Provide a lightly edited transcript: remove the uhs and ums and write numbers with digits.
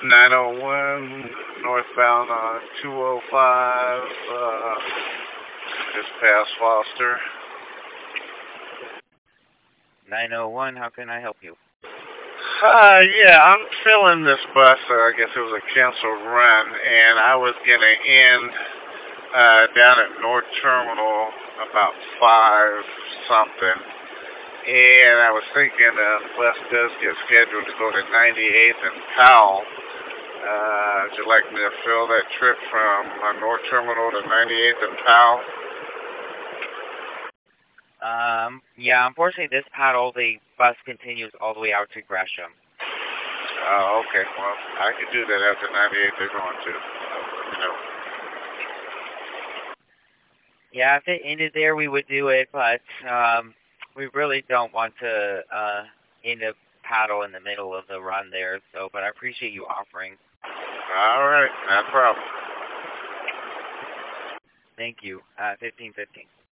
901 northbound on 205, just past Foster. 901, how can I help you? Yeah, I'm filling this bus. I guess it was a canceled run, and I was gonna end down at North Terminal about 5 something. And I was thinking the bus does get scheduled to go to 98th and Powell. Would you like me to fill that trip from North Terminal to 98th and Powell? Yeah, unfortunately this paddle, the bus continues all the way out to Gresham. Oh, okay. Well, I could do that after 98th they're going to. You know. Yeah, if it ended there, we would do it, but we really don't want to end a paddle in the middle of the run there. So, but I appreciate you offering. All right, no problem. Thank you. 1515.